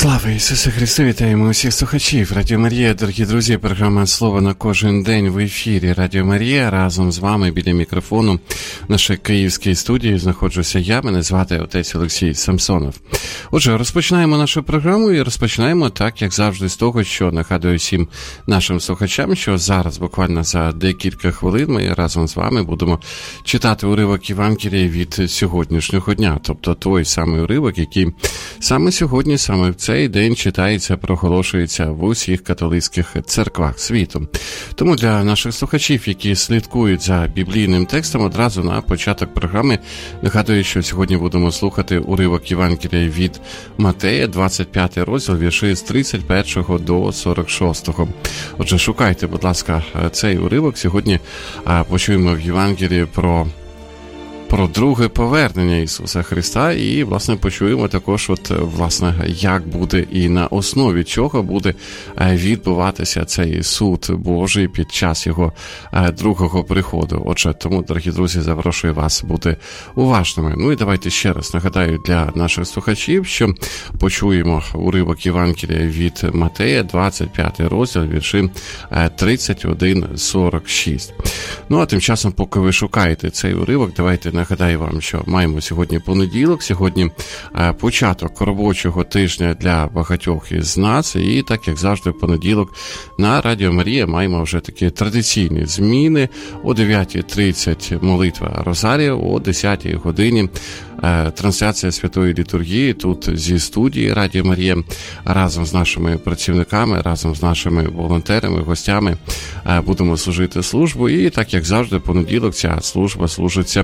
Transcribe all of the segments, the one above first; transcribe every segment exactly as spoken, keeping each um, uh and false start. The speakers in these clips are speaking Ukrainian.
Слава Ісусу Христу! Вітаємо усіх слухачів. Радіо Марія, дорогі друзі, програма «Слово на кожен день» в ефірі Радіо Марія. Разом з вами біля мікрофону в нашій київській студії знаходжуся я, мене звати отець Олексій Самсонов. Отже, розпочинаємо нашу програму і розпочинаємо так, як завжди, з того, що нагадую всім нашим слухачам, що зараз буквально за декілька хвилин ми разом з вами будемо читати уривок Євангелія від сьогоднішнього дня, тобто той самий уривок, який саме сьогодні, саме в цей день читається, проголошується в усіх католицьких церквах світу. Тому для наших слухачів, які слідкують за біблійним текстом, одразу на початок програми нагадую, що сьогодні будемо слухати уривок Євангелія від Матея, двадцять п'ятий розділ, вірші з тридцять першого до сорок шостого. Отже, шукайте, будь ласка, цей уривок. Сьогодні почуємо в Євангелії про про друге повернення Ісуса Христа і, власне, почуємо також, от, власне, як буде і на основі чого буде відбуватися цей суд Божий під час Його другого приходу. Отже, тому, дорогі друзі, запрошую вас бути уважними. Ну і давайте ще раз нагадаю для наших слухачів, що почуємо уривок Євангелія від Матея, двадцять п'ятий розділ, вірші тридцять один сорок шість. Ну, а тим часом, поки ви шукаєте цей уривок, давайте нагадаю вам, що маємо сьогодні понеділок, сьогодні початок робочого тижня для багатьох із нас, і так, як завжди, в понеділок на Радіо Марія маємо вже такі традиційні зміни. О дев'ятій тридцять молитва Розарія, о десятій годині трансляція Святої Літургії тут зі студії Радіо Марія разом з нашими працівниками, разом з нашими волонтерами, гостями будемо служити службу. І так, як завжди, понеділок ця служба служиться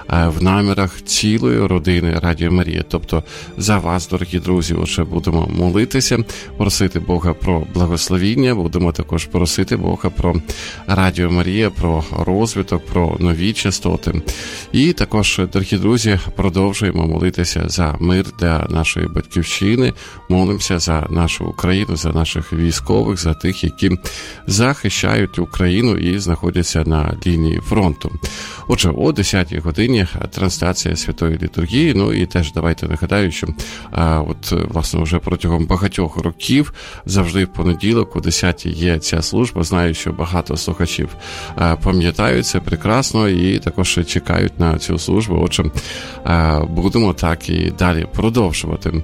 в намірах цілої родини Радіо Марія. Тобто за вас, дорогі друзі, отже, будемо молитися, просити Бога про благословіння, будемо також просити Бога про Радіо Марія, про розвиток, про нові частоти. І також, дорогі друзі, продовжуємо молитися за мир для нашої батьківщини, молимося за нашу Україну, за наших військових, за тих, які захищають Україну і знаходяться на лінії фронту. Отже, о десятій годині трансляція Святої Літургії. Ну і теж давайте нагадаю, що а, от, власне, вже протягом багатьох років завжди в понеділок о десятій є ця служба. Знаю, що багато слухачів а, пам'ятають це прекрасно і також чекають на цю службу. Отже, а, будемо так і далі продовжувати.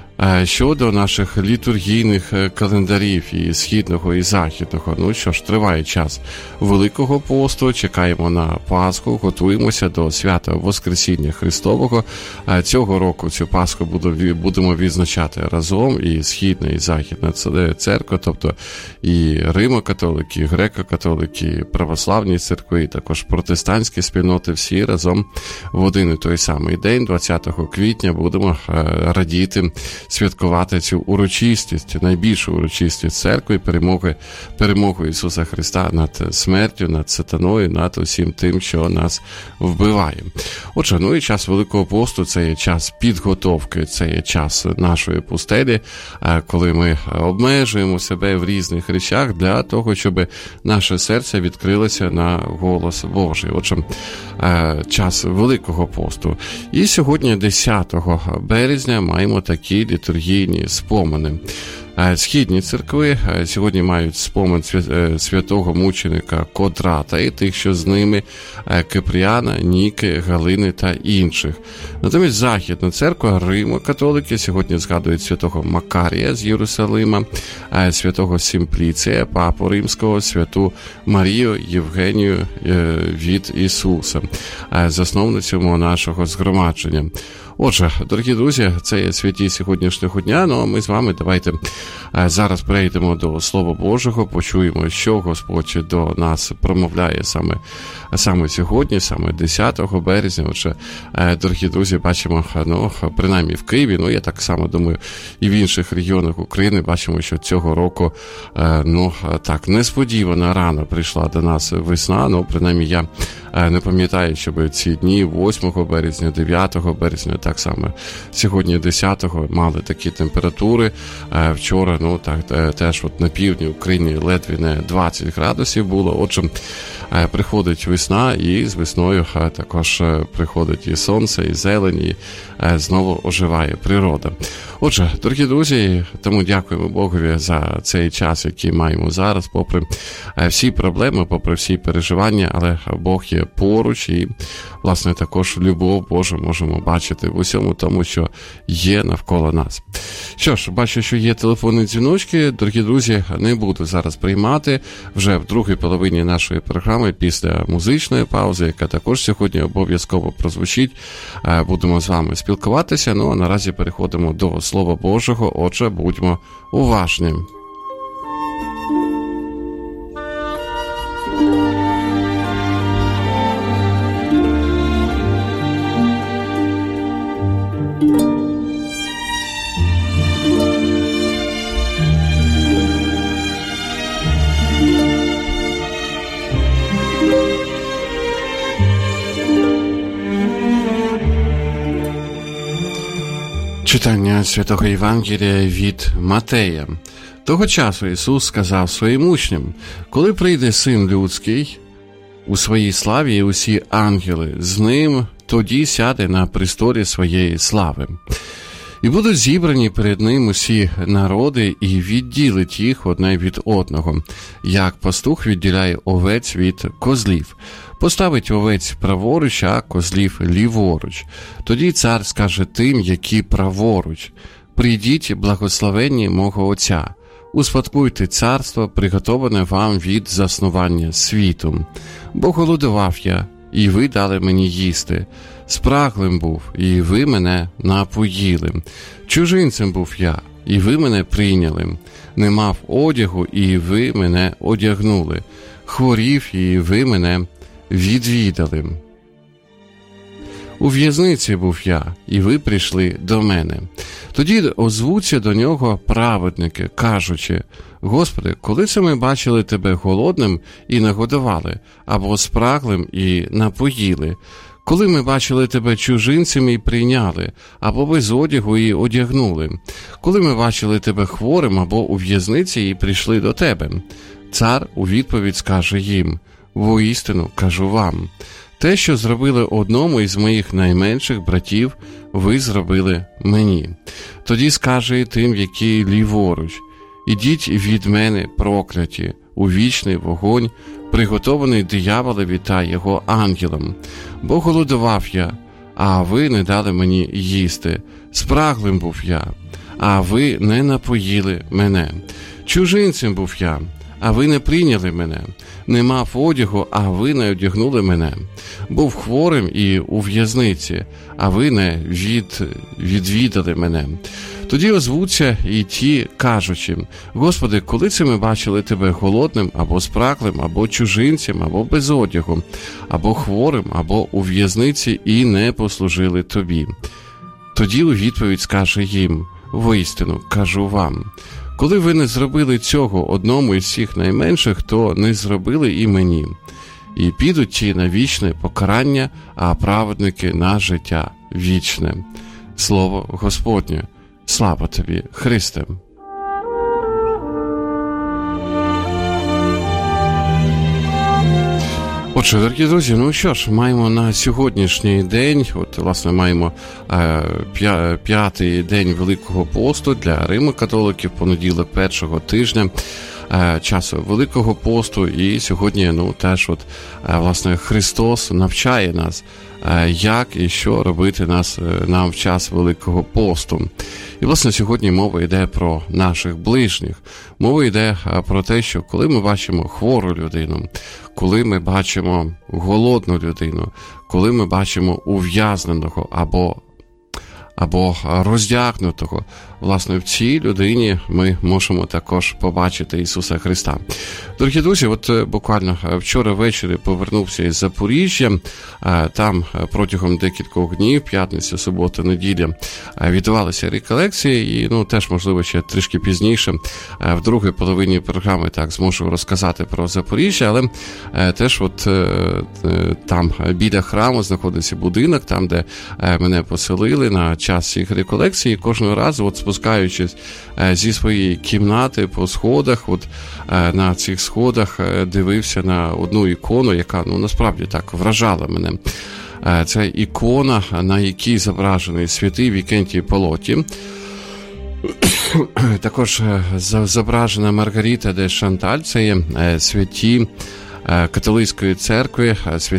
Щодо наших літургійних календарів і східного, і західного, ну що ж, триває час Великого посту, чекаємо на Пасху, готуємося до свята Воскресіння Христового. Цього року цю Пасху будемо відзначати разом, і східна, і західна церква, тобто і римо-католики, і греко-католики, і православні церкви, і також протестантські спільноти, всі разом в один і той самий день, двадцятого квітня, будемо радіти, святкувати цю урочистість, найбільшу урочистість церкви, перемоги, перемогу Ісуса Христа над смертю, над сатаною, над усім тим, що нас вбиває. Отже, ну і час Великого посту – це є час підготовки, це є час нашої пустелі, коли ми обмежуємо себе в різних речах для того, щоб наше серце відкрилося на голос Божий. Отже, час Великого посту. І сьогодні, десятого березня, маємо такі літургійні спомини. Східні церкви сьогодні мають спомин святого мученика Кодрата і тих, що з ними, Кипріана, Ніки, Галини та інших. Натомість Західна церква, Римо-католики, сьогодні згадують святого Макарія з Єрусалима, святого Сімпліція, Папу Римського, святу Марію Євгенію від Ісуса, засновницю нашого згромадження. Отже, дорогі друзі, це є святі сьогоднішнього дня, ну а ми з вами давайте зараз перейдемо до Слова Божого, почуємо, що Господь до нас промовляє саме, саме сьогодні, саме десятого березня. Отже, дорогі друзі, бачимо, ну, принаймні в Києві, ну я так само думаю, і в інших регіонах України бачимо, що цього року, ну так, несподівано рано прийшла до нас весна, ну принаймні я не пам'ятаю, щоб ці дні восьмого березня, дев'ятого березня, так само сьогодні десятого мали такі температури. Вчора, ну так, теж от на півдні України ледве не двадцять градусів було. Отже, приходить весна, і з весною також приходить і сонце, і зелень, і знову оживає природа. Отже, дорогі друзі, тому дякуємо Богові за цей час, який маємо зараз, попри всі проблеми, попри всі переживання, але Бог є поруч, і, власне, також любов Божу можемо бачити в усьому тому, що є навколо нас. Що ж, бачу, що є телефонні дзвіночки. Дорогі друзі, не буду зараз приймати. Вже в другій половині нашої програми, після музичної паузи, яка також сьогодні обов'язково прозвучить, будемо з вами спілкуватися. Ну, а наразі переходимо до Слова Божого. Отже, будьмо уважні. Читання Святого Євангелія від Матея. Того часу Ісус сказав своїм учням: коли прийде Син Людський у своїй славі і усі ангели з ним, тоді сяде на престолі своєї слави. І будуть зібрані перед ним усі народи, і відділить їх одне від одного, як пастух відділяє овець від козлів. Поставить овець праворуч, а козлів ліворуч. Тоді цар скаже тим, які праворуч: прийдіть, благословенні мого Отця, успадкуйте царство, приготоване вам від заснування світу. Бо голодував я, і ви дали мені їсти. Спраглим був, і ви мене напоїли. Чужинцем був я, і ви мене прийняли. Не мав одягу, і ви мене одягнули. Хворів, і ви мене відвідали. У в'язниці був я, і ви прийшли до мене. Тоді озвуться до нього праведники, кажучи: Господи, коли це ми бачили тебе голодним і нагодували, або спраглим і напоїли? Коли ми бачили тебе чужинцем і прийняли, або без одягу і одягнули? Коли ми бачили тебе хворим або у в'язниці і прийшли до тебе? Цар у відповідь скаже їм: воістину кажу вам, те, що зробили одному із моїх найменших братів, ви зробили мені. Тоді скаже і тим, які ліворуч: ідіть від мене, прокляті, у вічний вогонь, приготований дияволові та його ангелам. Бо голодував я, а ви не дали мені їсти. Спраглим був я, а ви не напоїли мене. Чужинцем був я, а ви не прийняли мене. Не мав одягу, а ви не одягнули мене. Був хворим і у в'язниці, а ви не від... відвідали мене. Тоді озвуться і ті, кажучи: Господи, коли це ми бачили тебе голодним, або спраглим, або чужинцем, або без одягу, або хворим, або у в'язниці, і не послужили тобі? Тоді у відповідь скаже їм: воістину кажу вам, коли ви не зробили цього одному із всіх найменших, то не зробили і мені. І підуть ті на вічне покарання, а праведники на життя вічне. Слово Господнє. Слава тобі, Христе! Отже, дорогі друзі, ну що ж, маємо на сьогоднішній день, от, власне, маємо е, п'ятий день Великого посту для Римо-католиків, понеділок першого тижня е, часу Великого посту, і сьогодні, ну, теж, от, е, власне, Христос навчає нас, е, як і що робити нас, е, нам в час Великого посту. І, власне, сьогодні мова йде про наших ближніх. Мова йде про те, що коли ми бачимо хвору людину, коли ми бачимо голодну людину, коли ми бачимо ув'язненого або, або роздягнутого, власне, в цій людині ми можемо також побачити Ісуса Христа. Дорогі друзі, от буквально вчора ввечері повернувся із Запоріжжя. Там протягом декількох днів, п'ятниця, субота, неділя, відбувалися реколекції. І, ну, теж, можливо, ще трішки пізніше, в другій половині програми, так, зможу розказати про Запоріжжя. Але теж от там біля храму знаходиться будинок, там, де мене поселили на час цих реколекцій. І кожного разу, от спускаючись зі своєї кімнати по сходах, от на цих сходах дивився на одну ікону, яка, ну, насправді так вражала мене. Це ікона, на якій зображений святий Вікентій Полоті. Також зображена Маргарита де Шанталь, це є святі католицької церкви,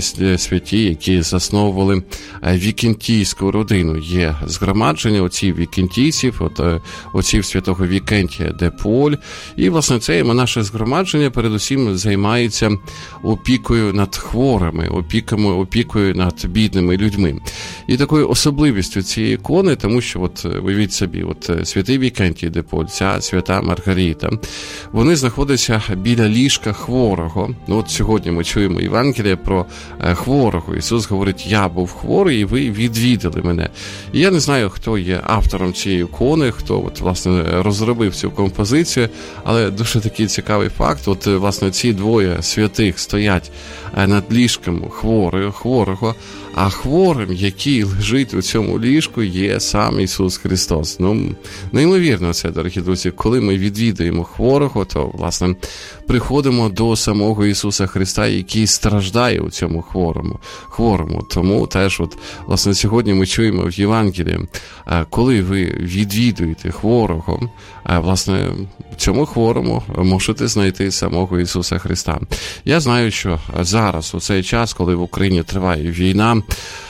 святі, які засновували вікентійську родину. Є згромадження отців вікентійців, от, отців святого Вікентія де Поль. І, власне, це наше згромадження передусім займається опікою над хворими, опіками, опікою над бідними людьми. І такою особливістю цієї ікони, тому що, от, уявіть собі, от, святий Вікентій де Поль, ця свята Маргарита, вони знаходяться біля ліжка хворого. Ну, от сьогодні ми чуємо Євангеліє про хворого. Ісус говорить: я був хворий, і ви відвідали мене. І я не знаю, хто є автором цієї ікони, хто, от, власне, розробив цю композицію, але дуже такий цікавий факт. От, власне, ці двоє святих стоять над ліжком хворого, хворого, а хворим, який лежить у цьому ліжку, є сам Ісус Христос. Ну, неймовірно це, дорогі друзі, коли ми відвідуємо хворого, то, власне, приходимо до самого Ісуса Христа, який страждає у цьому хворому. хворому. Тому теж, от, власне, сьогодні ми чуємо в Євангелії, коли ви відвідуєте хворого, власне, в цьому хворому можете знайти самого Ісуса Христа. Я знаю, що зараз, у цей час, коли в Україні триває війна,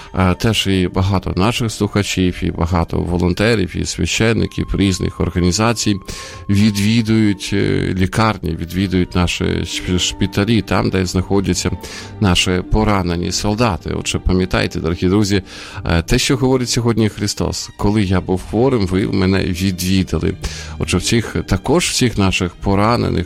теж і багато наших слухачів, і багато волонтерів, і священників різних організацій відвідують лікарні, відвідують наші шпиталі, там, де знаходяться наші поранені солдати. Отже, пам'ятайте, дорогі друзі, те, що говорить сьогодні Христос: коли я був хворим, ви мене відвідали. Отже, в цих, також в цих наших поранених,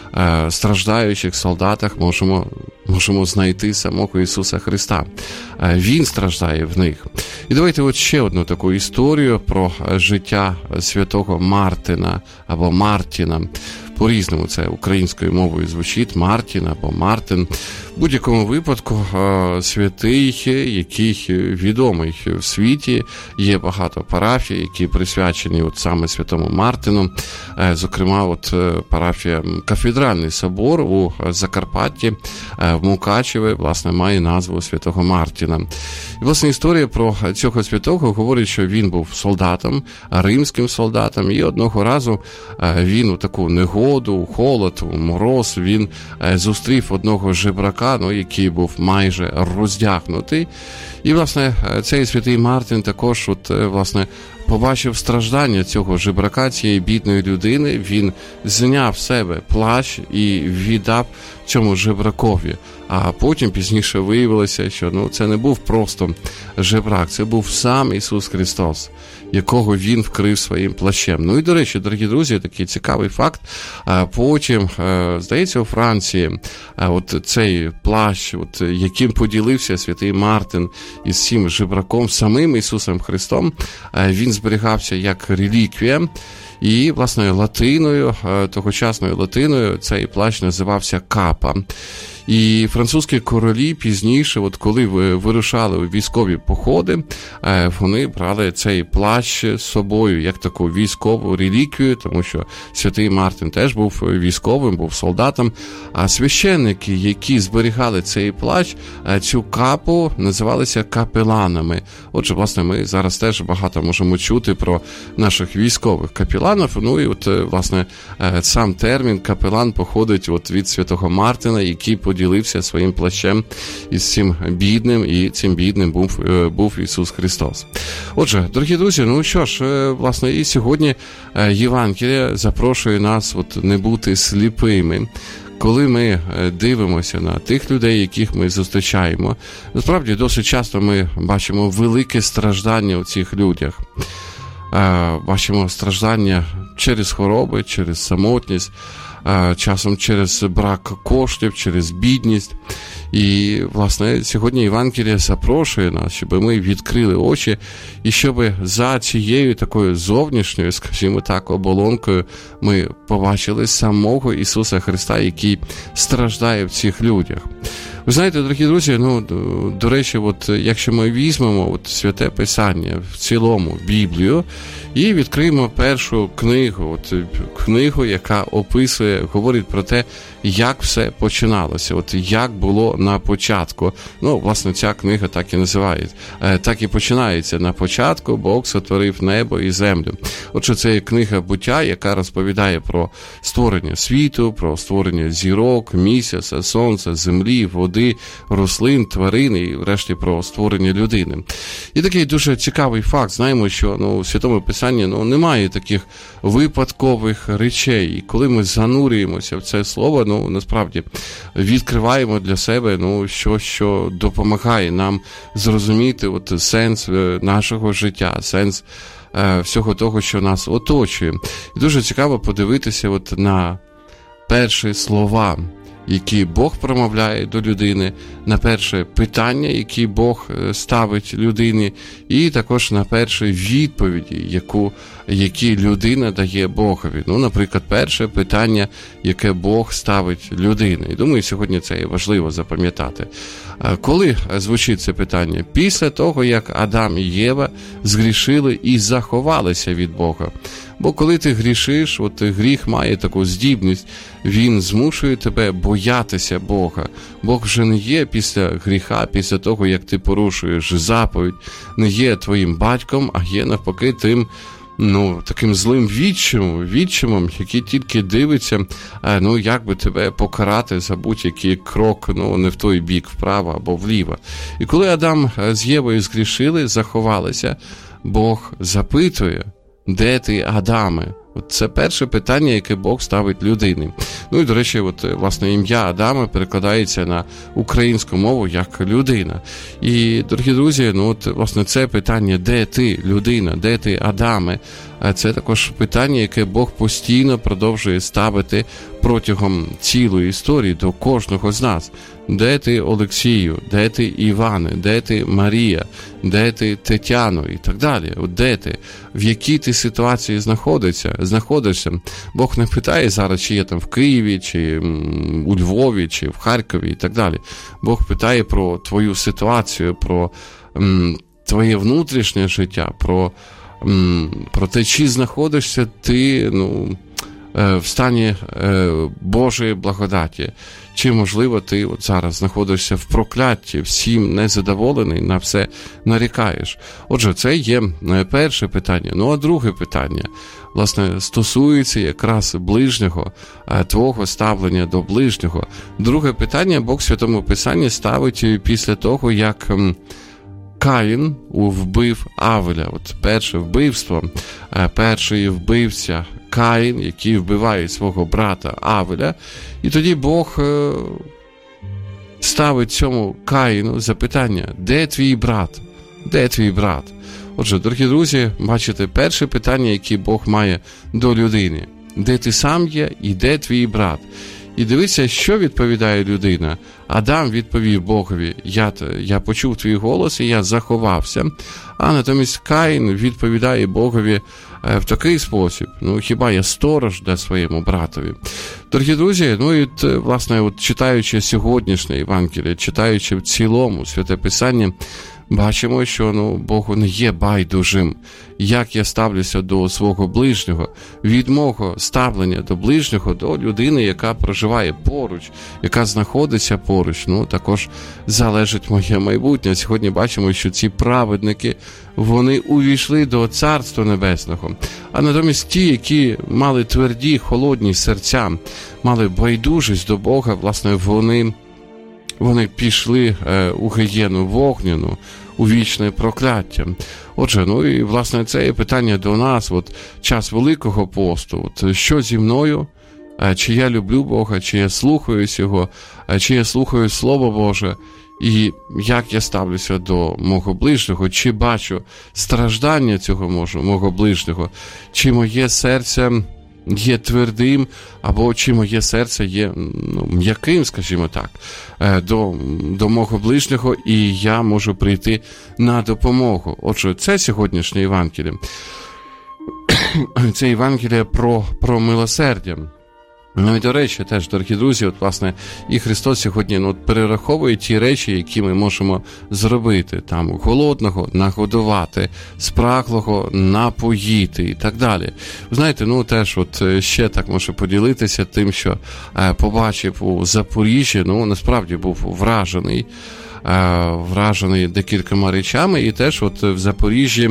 страждаючих солдатах можемо, можемо знайти самого Ісуса Христа. Він страждає в них. І давайте от ще одну таку історію про життя святого Мартина або Мартіна. По-різному це українською мовою звучить: Мартін або Мартин. В будь-якому випадку святий, який відомий в світі. Є багато парафій, які присвячені от саме святому Мартину. Зокрема, от парафія Кафедральний собор у Закарпатті, в Мукачеві, власне, має назву святого Мартіна. І, власне, історія про цього святого говорить, що він був солдатом, римським солдатом, і одного разу він у таку негоду, у холод, у мороз, він зустрів одного жебрака, ну, який був майже роздягнутий. І, власне, цей святий Мартин також, от, власне, побачив страждання цього жебрака, цієї бідної людини. Він зняв себе плащ і віддав цьому жебракові. А потім пізніше виявилося, що, ну, це не був просто жебрак, це був сам Ісус Христос, якого він вкрив своїм плащем. Ну і, до речі, дорогі друзі, такий цікавий факт. Потім, здається, у Франції от цей плащ, от, яким поділився святий Мартин із цим жебраком, самим Ісусом Христом, він зберігався як реліквія. І, власне, латиною, тогочасною латиною, цей плащ називався капа. І французькі королі пізніше, от коли вирушали у військові походи, вони брали цей плащ з собою як таку військову реліквію, тому що святий Мартин теж був військовим, був солдатом. А священники, які зберігали цей плащ, цю капу, називалися капеланами. Отже, власне, ми зараз теж багато можемо чути про наших військових капеланів. Ну і от, власне, сам термін капелан походить от від святого Мартина, який поділився своїм плащем із цим бідним, і цим бідним був, був Ісус Христос. Отже, дорогі друзі, ну що ж, власне, і сьогодні Євангеліє запрошує нас от не бути сліпими. Коли ми дивимося на тих людей, яких ми зустрічаємо, насправді досить часто ми бачимо велике страждання у цих людях. бачимо страждання через хвороби, через самотність, часом через брак коштів, через бідність. І, власне, сьогодні Євангеліє запрошує нас, щоб ми відкрили очі і щоб за цією такою зовнішньою, скажімо так, оболонкою ми побачили самого Ісуса Христа, який страждає в цих людях. Ви знаєте, дорогі друзі, ну, до, до речі, от, якщо ми візьмемо от, Святе Писання в цілому, Біблію, і відкриємо першу книгу, от, книгу, яка описує, говорить про те, як все починалося, от як було на початку. Ну, власне, ця книга так і називається, так і починається. На початку Бог сотворив небо і землю. Отже, це є книга буття, яка розповідає про створення світу, про створення зірок, місяця, сонця, землі, води, рослин, тварин і, врешті, про створення людини. І такий дуже цікавий факт. Знаємо, що ну, в Святому Писанні ну, немає таких випадкових речей. І коли ми занурюємося в це слово, ну, насправді, відкриваємо для себе ну, щось, що допомагає нам зрозуміти от, сенс нашого життя, сенс е, всього того, що нас оточує. І дуже цікаво подивитися от, на перші слова, які Бог промовляє до людини, на перше питання, які Бог ставить людині, і також на перші відповіді, яку, які людина дає Богові. Ну, наприклад, перше питання, яке Бог ставить людині. І думаю, сьогодні це є важливо запам'ятати. Коли звучить це питання? Після того, як Адам і Єва згрішили і заховалися від Бога. Бо коли ти грішиш, от гріх має таку здібність, він змушує тебе боятися Бога. Бог вже не є після гріха, після того, як ти порушуєш заповідь, не є твоїм батьком, а є навпаки тим, ну, таким злим відчимом, відчимом, який тільки дивиться, ну, як би тебе покарати за будь-який крок, ну, не в той бік, вправо або вліво. І коли Адам з Євою згрішили, заховалися, Бог запитує: де ти, Адаме? От це перше питання, яке Бог ставить людині. Ну і, до речі, от, власне, ім'я Адама перекладається на українську мову як людина. І, дорогі друзі, ну от, власне, це питання, де ти, людина, де ти, Адаме? Це також питання, яке Бог постійно продовжує ставити протягом цілої історії до кожного з нас. Де ти, Олексію? Де ти, Іване? Де ти, Марія? Де ти, Тетяно? І так далі. От де ти? В якій ти ситуації знаходишся? знаходишся? Бог не питає зараз, чи є там в Києві, чи у Львові, чи в Харкові і так далі. Бог питає про твою ситуацію, про м, твоє внутрішнє життя, про, м, про те, чи знаходишся ти, ну, в стані Божої благодаті. Чи, можливо, ти от зараз знаходишся в проклятті, всім незадоволений, на все нарікаєш. Отже, це є перше питання. Ну, а друге питання, власне, стосується якраз ближнього, твого ставлення до ближнього. Друге питання Бог в Святому Писанні ставить після того, як Каїн вбив Авеля. От перше вбивство, перший вбивця Каїн, який вбиває свого брата Авеля. І тоді Бог ставить цьому Каїну запитання: де твій брат? Де твій брат? Отже, дорогі друзі, бачите, перше питання, яке Бог має до людини: де ти сам є і де твій брат? І дивіться, що відповідає людина. Адам відповів Богові: я, я почув твій голос і я заховався. А натомість Каїн відповідає Богові в такий спосіб: ну, хіба я сторож для своєму братові? Дорогі друзі, ну і, власне, от, читаючи сьогоднішнє Євангеліє, читаючи в цілому Святе Писання, бачимо, що ну, Богу не є байдужим, як я ставлюся до свого ближнього. Від мого ставлення до ближнього, до людини, яка проживає поруч, яка знаходиться поруч, ну, також залежить моє майбутнє. Сьогодні бачимо, що ці праведники, вони увійшли до Царства Небесного. А натомість ті, які мали тверді, холодні серця, мали байдужість до Бога, власне, вони... Вони пішли е, у гієну вогняну, у вічне прокляття. Отже, ну і, власне, це є питання до нас, от, час Великого посту. От, що зі мною? Е, чи я люблю Бога, чи я слухаюсь Його, е, чи я слухаю Слово Боже, і як я ставлюся до мого ближнього, чи бачу страждання цього мого, мого ближнього, чи моє серце є твердим, або чи моє серце є ну, м'яким, скажімо так, до, до мого ближнього, і я можу прийти на допомогу. Отже, це сьогоднішнє Євангеліє. Це Євангеліє про, про милосердя. Ну і, до речі, теж, дорогі друзі, от, власне, і Христос сьогодні ну, перераховує ті речі, які ми можемо зробити. Там, голодного нагодувати, спраглого напоїти і так далі. Ви знаєте, ну, теж, от, ще так можу поділитися тим, що е, побачив у Запоріжжі, ну, насправді був вражений, е, вражений декількома речами, і теж, от, в Запоріжжі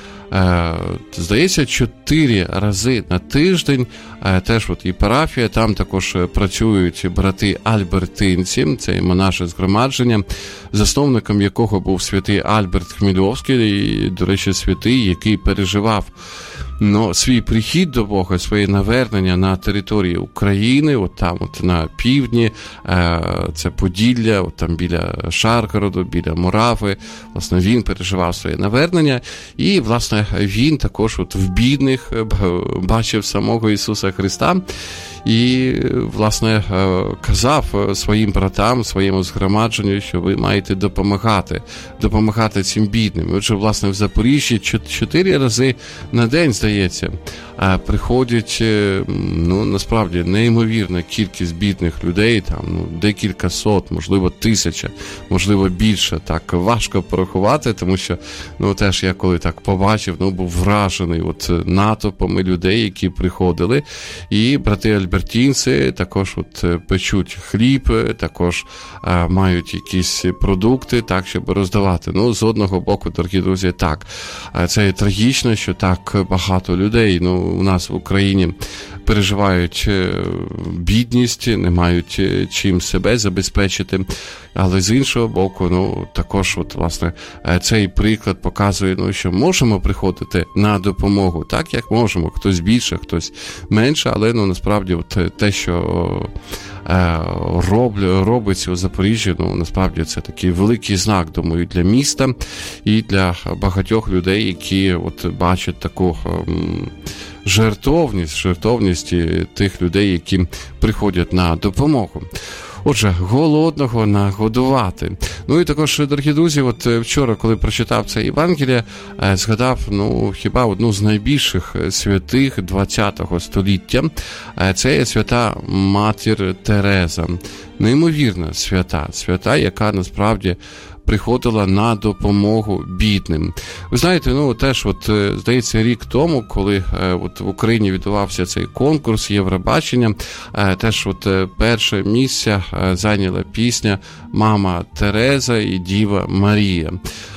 здається, чотири рази на тиждень, теж от і парафія, там також працюють брати альбертинці, це монаше згромадження, засновником якого був святий Альберт Хмельовський, і, до речі, святий, який переживав ну, свій прихід до Бога, своє навернення на території України, от там от на півдні, це Поділля, от там біля Шаргороду, біля Морави, власне, він переживав своє навернення, і, власне, він також от в бідних бачив самого Ісуса Христа, і, власне, казав своїм братам, своєму згромадженню, що ви маєте допомагати, допомагати цим бідним. Отже, власне, в Запоріжжі чотири рази на день, здається, приходять, ну, насправді, неймовірна кількість бідних людей, там, ну, декілька сот, можливо, тисяча, можливо, більше. Так важко порахувати, тому що, ну, теж я коли так побачив, ну, був вражений от натовпами людей, які приходили, і брати альбертінці також от печуть хліб, також а, мають якісь продукти, так, щоб роздавати. Ну, з одного боку, дорогі друзі, так, це трагічно, що так багато людей, ну, у нас в Україні переживають бідність, не мають чим себе забезпечити, але з іншого боку, ну, також, от, власне, цей приклад показує, ну, що можемо приходити на допомогу, так, як можемо, хтось більше, хтось менше, але, ну, насправді, от, те, що роблю, робиться у Запоріжжі, ну, насправді, це такий великий знак, думаю, для міста і для багатьох людей, які, от, бачать таку жертовність, жертовність тих людей, які приходять на допомогу. Отже, голодного нагодувати. Ну і також, дорогі друзі, от вчора, коли прочитав це Євангеліє, згадав, ну, хіба одну з найбільших святих ХХ століття. Це є свята Матір Тереза. Неймовірна свята, свята, яка насправді приходила на допомогу бідним. Ви знаєте, ну, теж, от, здається, рік тому, коли от в Україні відбувався цей конкурс Євробачення, теж от перше місце зайняла пісня «Мама Тереза і Діва Марія».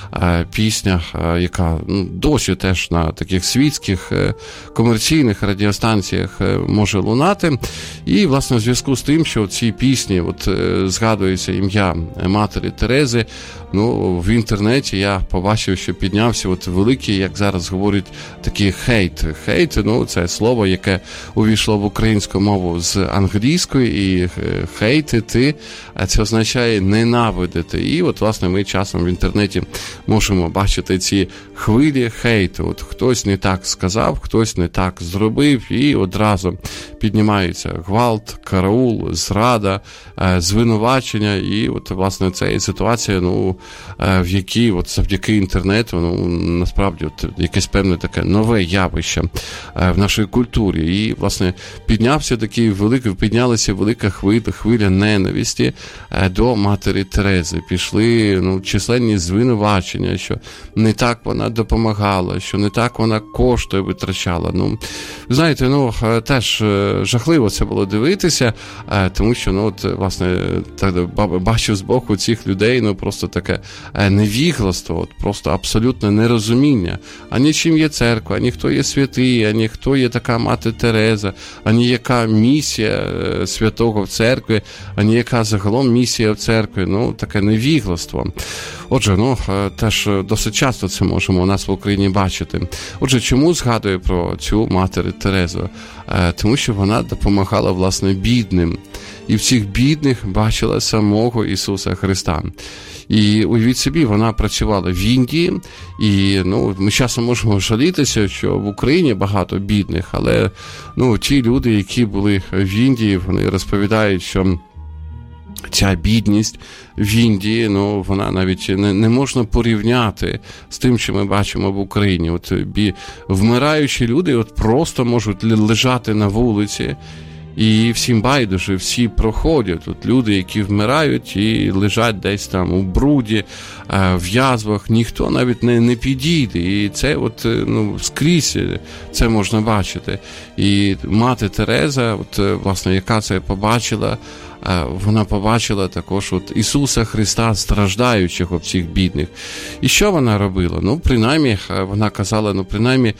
Пісня, яка ну, досі теж на таких світських комерційних радіостанціях може лунати. І, власне, в зв'язку з тим, що в цій пісні от, згадується ім'я Матері Терези, ну, в інтернеті я побачив, що піднявся от великий, як зараз говорять, такий хейт. Хейт, ну, це слово, яке увійшло в українську мову з англійської, і хейтити, це означає ненавидити. І от, власне, ми часом в інтернеті можемо бачити ці хвилі хейту. От хтось не так сказав, хтось не так зробив, і одразу піднімається гвалт, караул, зрада, звинувачення. І от, власне, це є ситуація, ну, в якій от завдяки інтернету, ну, насправді, от якесь певне таке нове явище в нашій культурі. І, власне, піднявся такий великий, піднялася велика хвиля, хвиля ненависті до Матері Терези. Пішли, ну, численні звинувачення, що не так вона допомагала, що не так вона кошти витрачала. Ну, знаєте, ну, теж жахливо це було дивитися, тому що, ну, от, власне, бачу з боку цих людей, ну, просто таке невігластво, от, просто абсолютне нерозуміння. Ані чим є церква, ані хто є святий, ані хто є така Мати Тереза, ані яка місія святого в церкві, ані яка загалом місія в церкві. Ну, таке невігластво. Отже, ну, теж досить часто це можемо у нас в Україні бачити. Отже, чому згадую про цю Матір Терезу? Тому що вона допомагала, власне, бідним. І в цих бідних бачила самого Ісуса Христа. І уявіть собі, вона працювала в Індії, і ну, ми часом можемо жалітися, що в Україні багато бідних, але ну, ті люди, які були в Індії, вони розповідають, що ця бідність в Індії, ну, вона навіть не, не можна порівняти з тим, що ми бачимо в Україні. От бі, вмираючі люди от просто можуть лежати на вулиці, і всім байдуже, всі проходять. От люди, які вмирають і лежать десь там у бруді, в язвах, ніхто навіть не, не підійде. І це от, ну, скрізь це можна бачити. І мати Тереза, от, власне, яка це побачила, вона побачила також от Ісуса Христа, страждаючих об цих бідних. І що вона робила? Ну, принаймні, вона казала, ну, принаймні,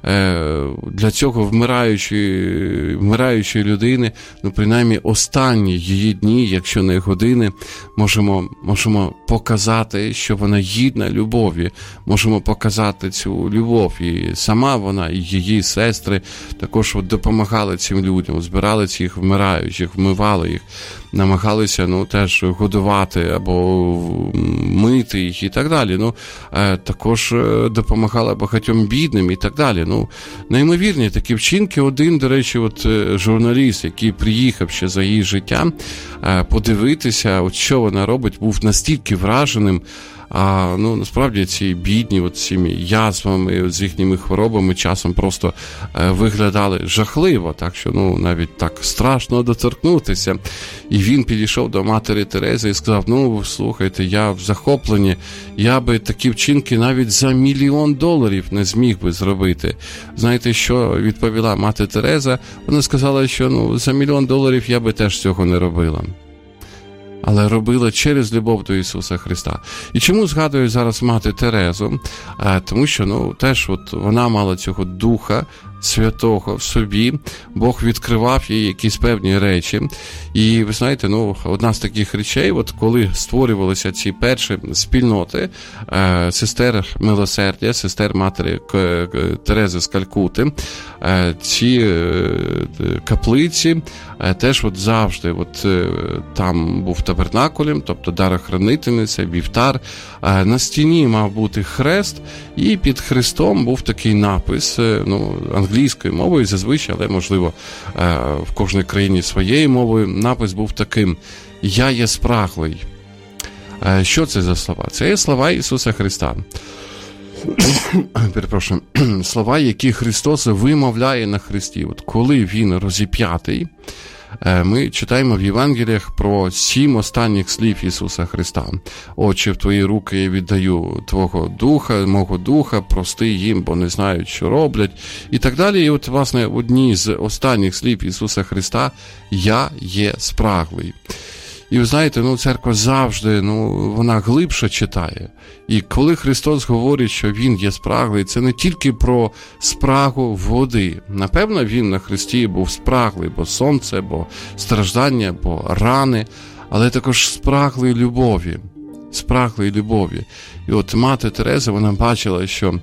для цього вмираючої, вмираючої людини, ну, принаймні, останні її дні, якщо не години, можемо, можемо показати, що вона гідна любові, можемо показати цю любов. І сама вона, і її сестри також от допомагали цим людям, збирали цих вмираючих, вмивали їх, намагалися, ну, теж годувати або мити їх і так далі. Ну, також допомагала багатьом бідним і так далі. Ну, неймовірні такі вчинки. Один, до речі, от журналіст, який приїхав ще за її життя подивитися, от що вона робить, був настільки враженим. А, ну, насправді ці бідні от цими язвами, з їхніми хворобами часом просто е, виглядали жахливо, так що, ну, навіть так страшно доторкнутися. І він підійшов до матері Терези і сказав, ну, слухайте, я в захопленні, я би такі вчинки навіть за мільйон доларів не зміг би зробити. Знаєте, що відповіла мати Тереза? Вона сказала, що, ну, за мільйон доларів я би теж цього не робила. Але робила через любов до Ісуса Христа. І чому згадую зараз мати Терезу? А, тому що, ну, теж от вона мала цього Духа Святого в собі, Бог відкривав їй якісь певні речі. І ви знаєте, ну, одна з таких речей, от коли створювалися ці перші спільноти е, сестер Милосердя, сестер матері Терези з Калькути, е, ці е, каплиці е, теж от завжди от, е, там був табернакулем, тобто дарохранительниця, вівтар. Е, на стіні мав бути хрест, і під хрестом був такий напис, е, ну, англійською мовою зазвичай, але, можливо, в кожній країні своєю мовою, напис був таким: «Я є спраглий». Що це за слова? Це є слова Ісуса Христа. Перепрошую. Слова, які Христос вимовляє на хресті. От коли Він розіп'ятий, ми читаємо в Євангеліях про сім останніх слів Ісуса Христа. «Отче, в Твої руки я віддаю Твого Духа, мого Духа, прости їм, бо не знають, що роблять». І так далі. І от, власне, одні з останніх слів Ісуса Христа «Я є спраглий». І ви знаєте, ну, церква завжди, ну, вона глибше читає. І коли Христос говорить, що Він є спраглий, це не тільки про спрагу води. Напевно, Він на хресті був спраглий, бо сонце, бо страждання, бо рани, але також спраглий любові. Спраглий любові. І от мати Тереза, вона бачила, що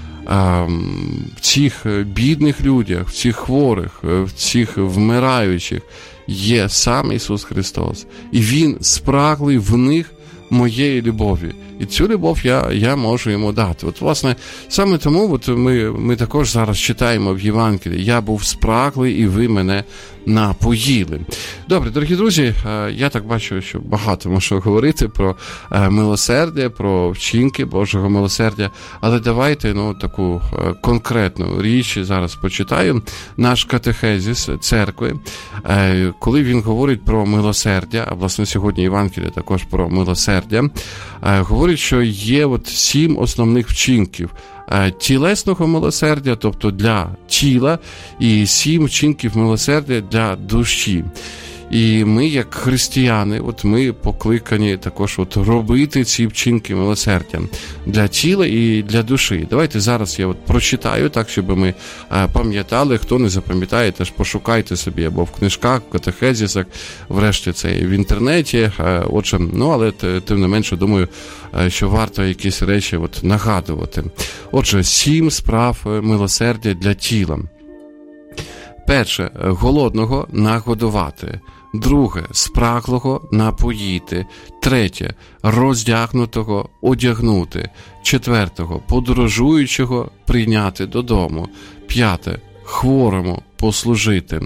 в цих бідних людях, в цих хворих, в цих вмираючих є сам Ісус Христос. І Він спраглий в них моєї любові. І цю любов я, я можу йому дати. От, власне, саме тому от ми, ми також зараз читаємо в Євангелії: «Я був спраглий, і ви мене напоїли». Добре, дорогі друзі, я так бачу, що багато можу говорити про милосердя, про вчинки Божого милосердя, але давайте, ну, таку конкретну річ зараз почитаю. Наш катехезис церкви, коли він говорить про милосердя, а, власне, сьогодні Євангелія також про милосердя, говорить, що є от сім основних вчинків тілесного милосердя, тобто для тіла, і сім вчинків милосердя для душі. І ми, як християни, от ми покликані також от робити ці вчинки милосердя для тіла і для душі. Давайте зараз я от прочитаю так, щоб ми пам'ятали. Хто не запам'ятає, теж пошукайте собі або в книжках, в катехезисах, врешті це в інтернеті. Отже, ну, але тим не менше, думаю, що варто якісь речі от нагадувати. Отже, сім справ милосердя для тіла. Перше, голодного нагодувати. Друге, спраглого напоїти. Третє, роздягнутого одягнути. Четвертого, подорожуючого прийняти додому. П'яте, хворому послужити.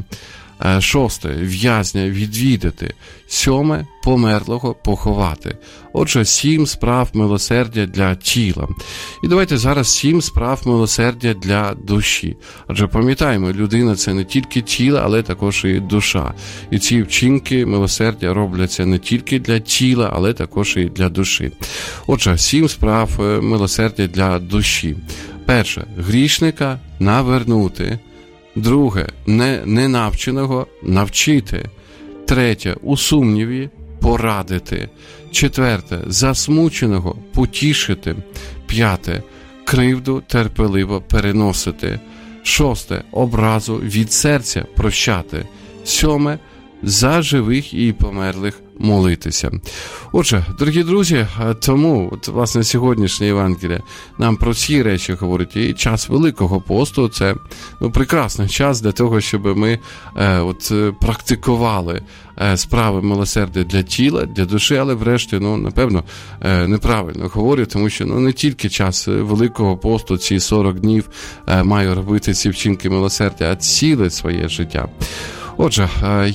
Шосте, в'язня відвідати. Сьоме, померлого поховати. Отже, сім справ милосердя для тіла. І давайте зараз сім справ милосердя для душі. Адже пам'ятаємо, людина – це не тільки тіло, але також і душа. І ці вчинки милосердя робляться не тільки для тіла, але також і для душі. Отже, сім справ милосердя для душі. Перше, грішника навернути. Друге, не, ненавченого навчити. Третє, у сумніві порадити. Четверте, засмученого потішити. П'яте, кривду терпеливо переносити. Шосте, образу від серця прощати. Сьоме, за живих і померлих молитися. Отже, дорогі друзі, тому, от, власне, сьогоднішнє Євангеліє нам про ці речі говорить. І час Великого посту – це ну, прекрасний час для того, щоб ми е, от, практикували е, справи милосердя для тіла, для душі, але врешті, ну, напевно, е, неправильно говорю, тому що ну, не тільки час Великого посту, ці сорок днів е, маю робити ці вчинки милосердя, а ціле своє життя. Отже,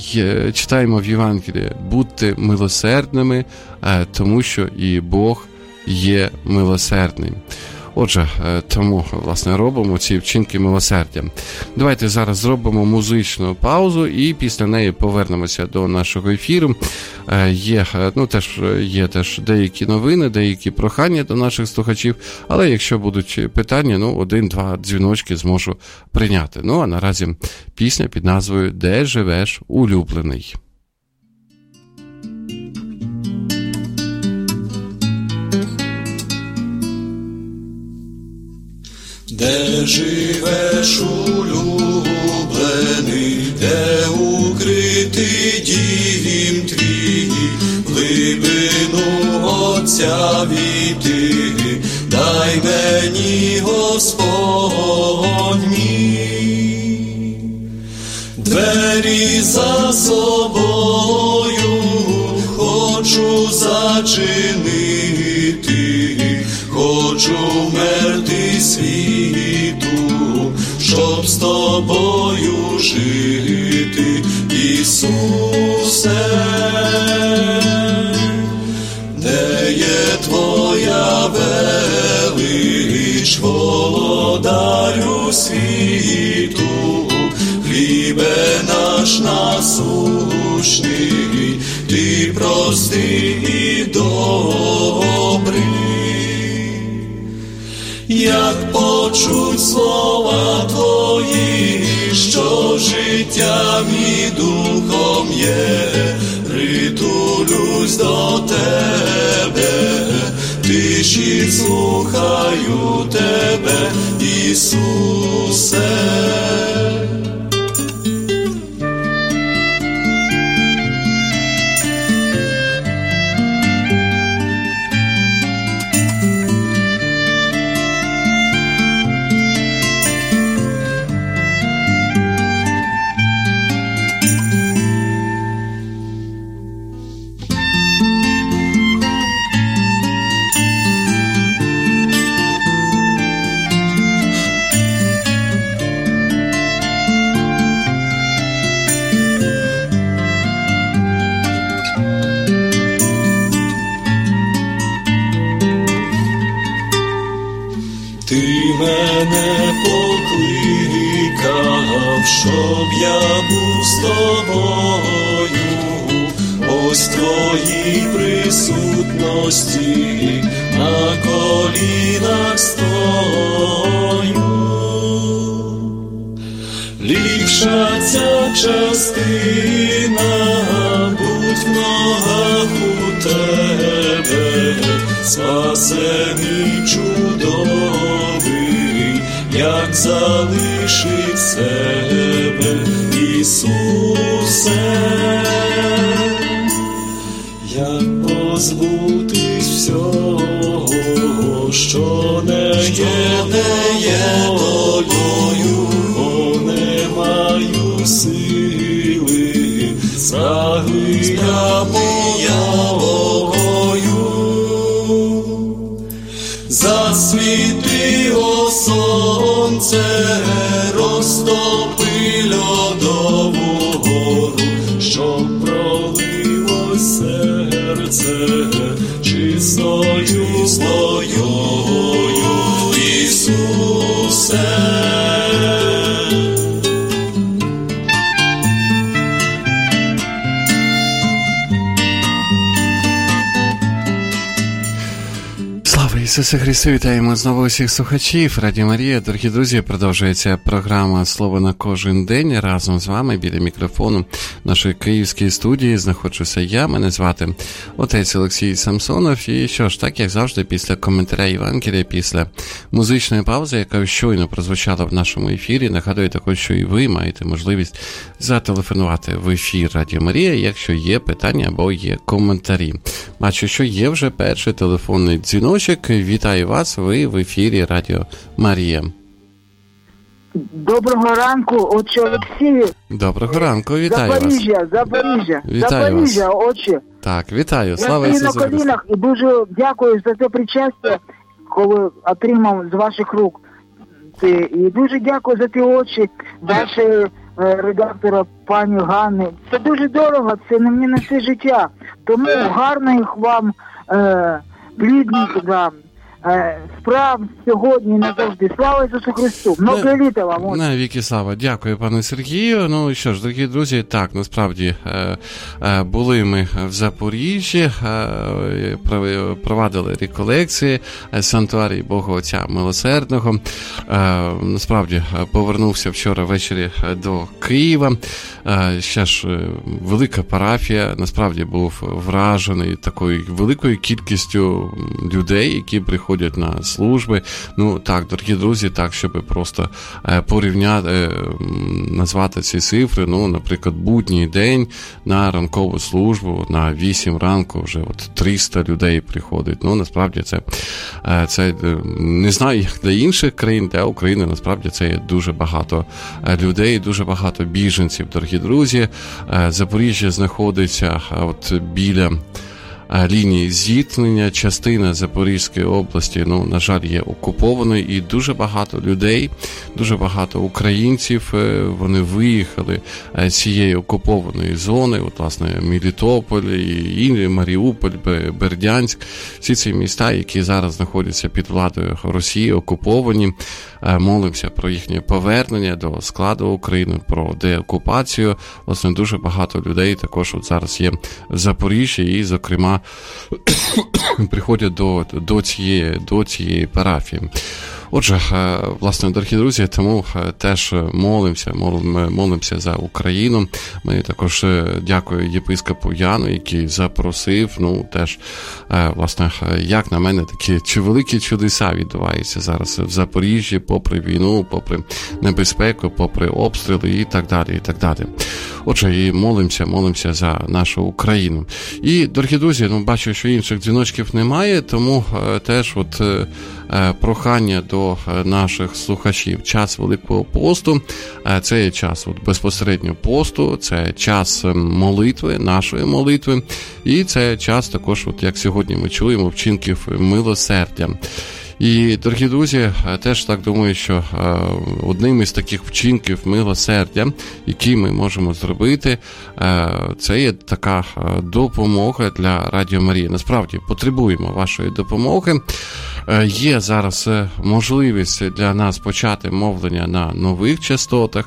читаємо в Євангелії: будьте милосердними, тому що і Бог є милосердним. Отже, тому, власне, робимо ці вчинки милосердя. Давайте зараз зробимо музичну паузу і після неї повернемося до нашого ефіру. Є, ну, теж, є теж деякі новини, деякі прохання до наших слухачів, але якщо будуть питання, ну, один-два дзвіночки зможу прийняти. Ну, а наразі пісня під назвою «Де живеш, улюблений». Де живеш, улюблений, де укритий дім твій, глибину Отця війти, дай мені, Господь мій. Двері за собою хочу зачинити, хочу вмерти світу, щоб з тобою жити, Ісусе. Де є твоя велич, володарю світу, хлібе наш насущний, ти простий і добрий. Як почуть слова твої, що життям і духом є, притулюсь до тебе, тиші слухаю тебе, Ісусе. Щоб я був з тобою, ось твоїй присутності, на колінах стою. Ліпша ця частина, будь в ногах у тебе, спасений чудовий, як залишить себе, Ісусе. Як позбутись всього, що не є тобою, бо не маю спраги Богою. Засвіти, о сонце, розтопи льодову гору, щоб пролилось серце чистою водою, Ісусе. Слава Ісусу Христу! Вітаємо знову усіх слухачів. Радіо Марія, дорогі друзі, продовжується програма «Слово на кожен день». Разом з вами біля мікрофону нашої київської студії знаходжуся я. Мене звати отець Олексій Самсонов. І що ж, так як завжди, після коментаря Євангелія, після музичної паузи, яка щойно прозвучала в нашому ефірі, нагадую також, що і ви маєте можливість зателефонувати в ефір Радіо Марія, якщо є питання або є коментарі. Бачу, що є вже перший телефонний дзвіночок. Вітаю вас, ви в ефірі Радіо Марія. Доброго ранку, отче Олексію. Доброго ранку, вітаю Запоріжжя, вас. Запоріжжя, Вітаю Запоріжжя, вас. отче. Так, вітаю, слава Я Ісусу стою на Христу. колінах і дуже дякую за це причастя, коли отримав з ваших рук. І дуже дякую за ті очі вашої редактора пані Ганни. Це дуже дорого, це на мені на все життя. Тому гарних вам е, плідних да, е, справ сьогодні і назавжди. Слава Ісусу Христу! Много літа вам! На віки слава. Дякую, пане Сергію. Ну що ж, дорогі друзі, так, насправді е, е, були ми в Запоріжжі, е, провадили реколекції, е, Сантуарій Бога Отця Милосердного. Е, насправді повернувся вчора ввечері до Києва. Е, ще ж е, велика парафія, насправді був вражений такою великою кількістю людей, які приходять на служби. Ну так, дорогі друзі, так, щоб просто е, порівняти, е, назвати ці цифри, ну, наприклад, будній день на ранкову службу на вісім ранку вже от триста людей приходить. Ну, насправді це, е, це не знаю, як для інших країн, для України, насправді це є дуже багато людей, дуже багато біженців, дорогі друзі. Е, Запоріжжя знаходиться от біля лінії зіткнення, частина Запорізької області, ну, на жаль, є окупованою, і дуже багато людей, дуже багато українців, вони виїхали з цієї окупованої зони, от, власне, Мелітополь, і Маріуполь, Бердянськ, всі ці міста, які зараз знаходяться під владою Росії, окуповані. Молимося про їхнє повернення до складу України, про деокупацію. Власне, дуже багато людей також от зараз є в Запоріжжі і, зокрема, приходять до, до, цієї, до цієї парафії. Отже, власне, дорогі друзі, тому теж молимося, молимося за Україну. Ми також дякую єпископу Яну, який запросив, ну, теж, власне, як на мене, такі чи великі чудеса відбуваються зараз в Запоріжжі, попри війну, попри небезпеку, попри обстріли і так далі, і так далі. Отже, і молимося, молимося за нашу Україну. І, дорогі друзі, ну, бачу, що інших дзвіночків немає, тому теж от прохання до наших слухачів. Час Великого посту, це є час от безпосередньо посту, це час молитви, нашої молитви, і це час також, от як сьогодні ми чуємо, вчинків милосердя. І, дорогі друзі, теж так думаю, що одним із таких вчинків милосердя, які ми можемо зробити, це є така допомога для Радіо Марії. Насправді, потребуємо вашої допомоги. Є зараз можливість для нас почати мовлення на нових частотах.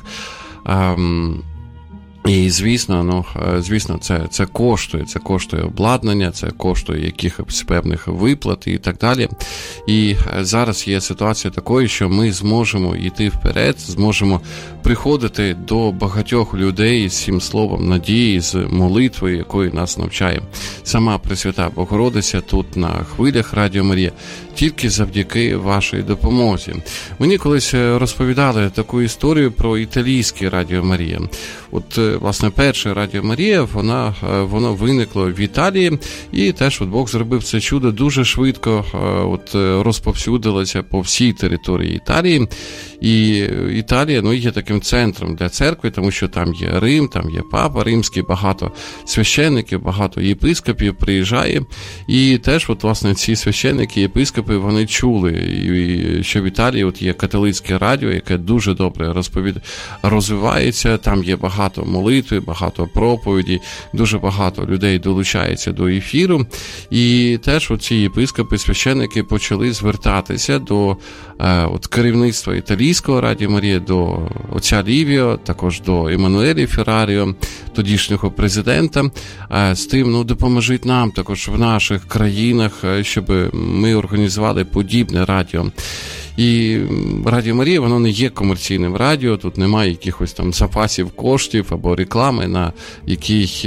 І, звісно, ну, звісно, це, це коштує, це коштує обладнання, це коштує якихось певних виплат і так далі. І зараз є ситуація такою, що ми зможемо йти вперед, зможемо приходити до багатьох людей з цим словом надії, з молитвою, якою нас навчає сама Пресвята Богородиця тут на хвилях Радіо Марія. тільки завдяки вашій допомозі. Мені колись розповідали таку історію про італійське Радіо Марія. От, власне, перше Радіо Марія, вона, воно виникло в Італії, і теж от Бог зробив це чудо дуже швидко, от, розповсюдилося по всій території Італії. І Італія, ну, є таким центром для церкви, тому що там є Рим, там є Папа Римський, багато священників, багато єпископів приїжджає. І теж, от, власне, ці священники, єпископи, вони чули, і, що в Італії от є католицьке радіо, яке дуже добре розповід... розвивається, там є багато молитви, багато проповіді, дуже багато людей долучається до ефіру. І теж оці єпископи, священники почали звертатися до е, от, керівництва італійського Радіо Марія, до отця Лівіо, також до Еммануелі Ферраріо, тодішнього президента, е, з тим, ну, допоможіть нам також в наших країнах, щоб ми організували подібне радіо. І Радіо Марія, воно не є комерційним радіо, тут немає якихось там запасів коштів або реклами, на яких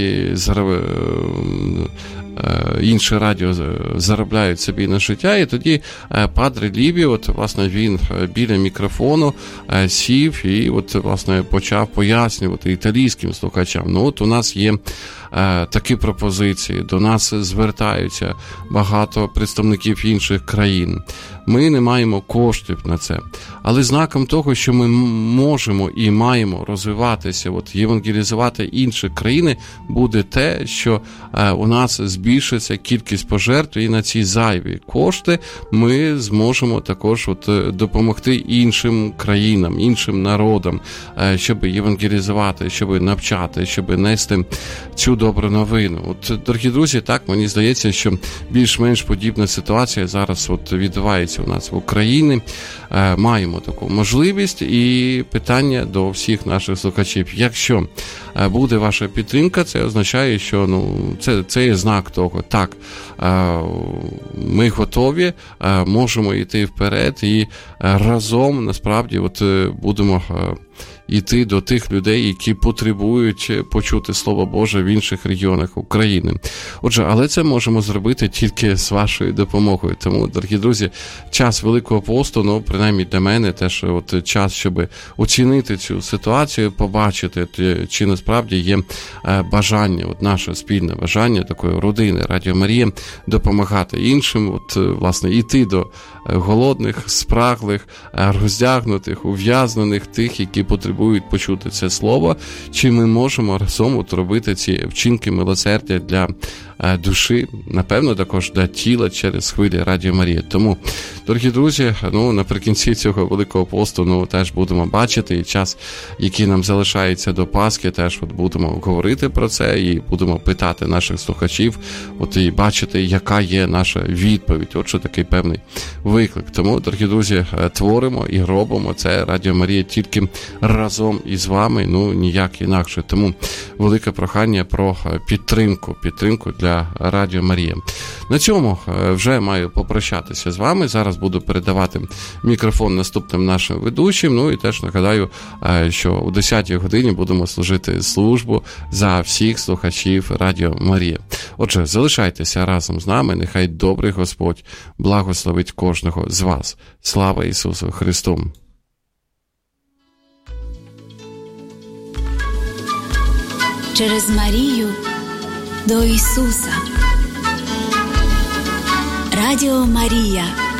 інші радіо заробляють собі на життя. І тоді Падре Лівіо, от, власне, він біля мікрофону сів і, от, власне, почав пояснювати італійським слухачам. Ну, от у нас є такі пропозиції, до нас звертаються багато представників інших країн. Ми не маємо коштів на це. Але знаком того, що ми можемо і маємо розвиватися, от, євангелізувати інші країни, буде те, що е, у нас збільшиться кількість пожертв, і на ці зайві кошти ми зможемо також от, допомогти іншим країнам, іншим народам, е, щоб євангелізувати, щоб навчати, щоб нести цю добру новину. От, дорогі друзі, так, мені здається, що більш-менш подібна ситуація зараз от відбувається у нас в Україні. Е, маємо таку можливість, і питання до всіх наших слухачів. Якщо е, буде ваша підтримка, це означає, що ну, це, це є знак того. Так, е, ми готові, е, можемо йти вперед і е, разом, насправді, от, е, будемо е, йти до тих людей, які потребують почути Слово Боже в інших регіонах України. Отже, але це можемо зробити тільки з вашою допомогою. Тому, дорогі друзі, час Великого посту, ну, принаймні для мене, теж от час, щоб оцінити цю ситуацію, побачити, чи насправді є бажання, от наше спільне бажання такої родини Радіо Марія допомагати іншим, от, власне, йти до голодних, спраглих, роздягнутих, ув'язнених, тих, які потребують почути це слово, чи ми можемо разом от робити ці вчинки милосердя для душі, напевно, також для тіла через хвилі Радіо Марія. Тому, дорогі друзі, ну, наприкінці цього Великого посту, ну, теж будемо бачити, і час, який нам залишається до Пасхи, теж от будемо говорити про це, і будемо питати наших слухачів, от і бачити, яка є наша відповідь. От що такий певний виклик. Тому, дорогі друзі, творимо і робимо це Радіо Марія тільки разом із вами, ну, ніяк інакше. Тому велике прохання про підтримку, підтримку для Радіо Марія. На цьому вже маю попрощатися з вами. Зараз буду передавати мікрофон наступним нашим ведучим. Ну і теж нагадаю, що о десятій годині будемо служити службу за всіх слухачів Радіо Марія. Отже, залишайтеся разом з нами. Нехай добрий Господь благословить кожного з вас. Слава Ісусу Христу! Через Марію до Ісуса. Радіо Марія.